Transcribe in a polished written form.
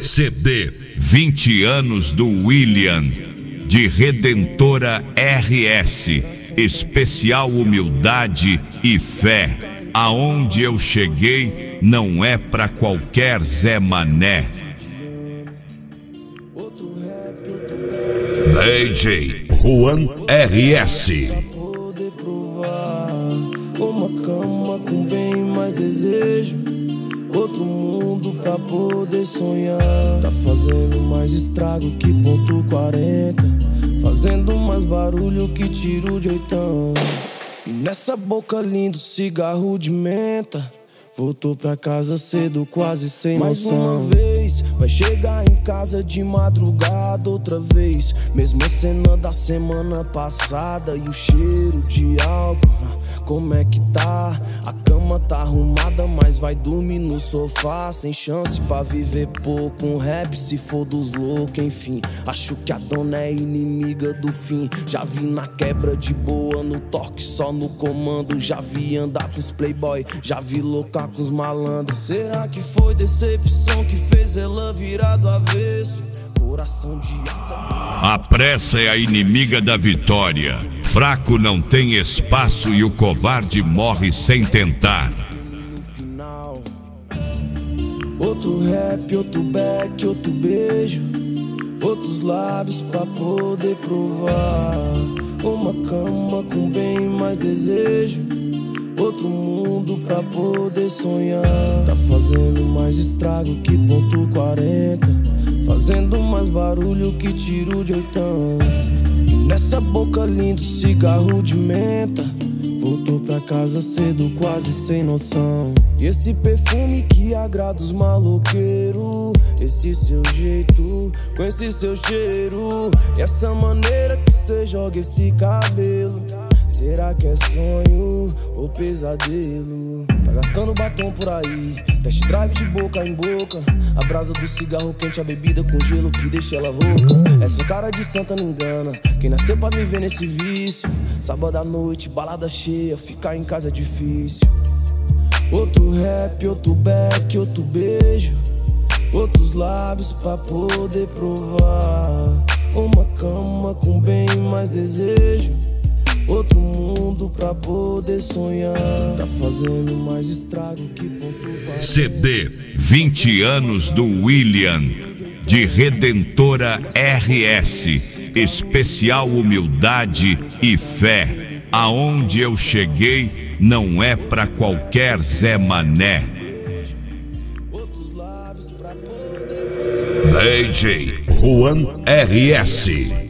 CD 20 anos do William, de Redentora RS, especial humildade e fé. Aonde eu cheguei não é pra qualquer Zé Mané. DJ Juan RS. Uma cama com bem mais desejo, outro mundo pra poder sonhar. Tá fazendo mais estrago que ponto 40, fazendo mais barulho que tiro de oitão. E nessa boca lindo cigarro de menta, voltou pra casa cedo, quase sem noção. Mais uma vez, vai chegar em casa de madrugada outra vez. Mesma cena da semana passada e o cheiro de álcool. Como é que tá? A cama tá arrumada, mas vai dormir no sofá. Sem chance pra viver pouco, um rap se for dos loucos, enfim. Acho que a dona é inimiga do fim. Já vi na quebra de boa, no toque só no comando. Já vi andar com os playboy, já vi loucar com os malandros. Será que foi decepção que fez ela virar do avesso? Coração de asa. A pressa é a inimiga da vitória. Fraco não tem espaço e o covarde morre sem tentar. No final, outro rap, outro back, outro beijo, outros lábios pra poder provar. Uma cama com bem mais desejo, outro mundo pra poder sonhar. Tá fazendo mais estrago que ponto 40, fazendo mais barulho que tiro de oitão. E nessa boca lindo cigarro de menta, voltou pra casa cedo, quase sem noção. E esse perfume que agrada os maloqueiros, esse seu jeito, com esse seu cheiro, e essa maneira que cê joga esse cabelo. Será que é sonho ou pesadelo? Tá gastando batom por aí, test drive de boca em boca. A brasa do cigarro quente, a bebida com gelo que deixa ela rouca. Essa cara de santa não engana quem nasceu pra viver nesse vício. Sábado à noite, balada cheia, ficar em casa é difícil. Outro rap, outro back, outro beijo, outros lábios pra poder provar. Uma cama com bem mais desejo, outro mundo pra poder sonhar. Tá fazendo mais estrago que ponto 40. CD 20 anos do William, de Redentora RS, especial humildade e fé. Aonde eu cheguei não é pra qualquer Zé Mané. DJ Juan RS.